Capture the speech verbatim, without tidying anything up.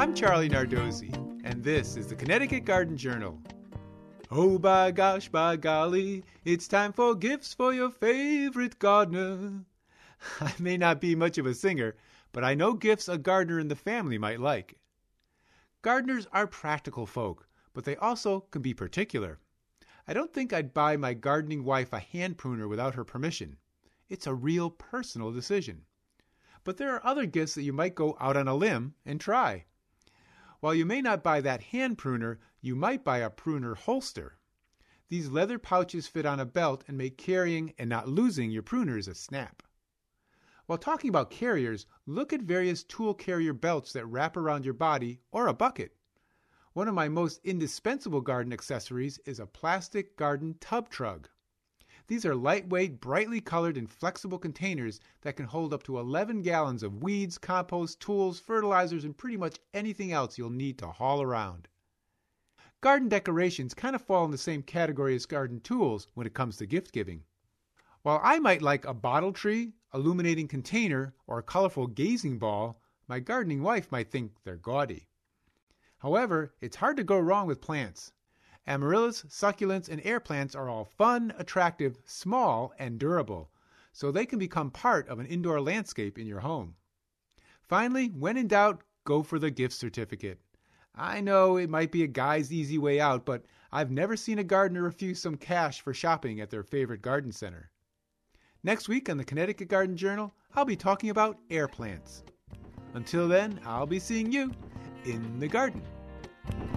I'm Charlie Nardozzi, and this is the Connecticut Garden Journal. Oh, by gosh, by golly, it's time for gifts for your favorite gardener. I may not be much of a singer, but I know gifts a gardener in the family might like. Gardeners are practical folk, but they also can be particular. I don't think I'd buy my gardening wife a hand pruner without her permission. It's a real personal decision. But there are other gifts that you might go out on a limb and try. While you may not buy that hand pruner, you might buy a pruner holster. These leather pouches fit on a belt and make carrying and not losing your pruners a snap. While talking about carriers, look at various tool carrier belts that wrap around your body or a bucket. One of my most indispensable garden accessories is a plastic garden tub trug. These are lightweight, brightly colored, and flexible containers that can hold up to eleven gallons of weeds, compost, tools, fertilizers, and pretty much anything else you'll need to haul around. Garden decorations kind of fall in the same category as garden tools when it comes to gift giving. While I might like a bottle tree, illuminating container, or a colorful gazing ball, my gardening wife might think they're gaudy. However, it's hard to go wrong with plants. Amaryllis, succulents, and air plants are all fun, attractive, small, and durable, so they can become part of an indoor landscape in your home. Finally, when in doubt, go for the gift certificate. I know it might be a guy's easy way out, but I've never seen a gardener refuse some cash for shopping at their favorite garden center. Next week on the Connecticut Garden Journal, I'll be talking about air plants. Until then, I'll be seeing you in the garden.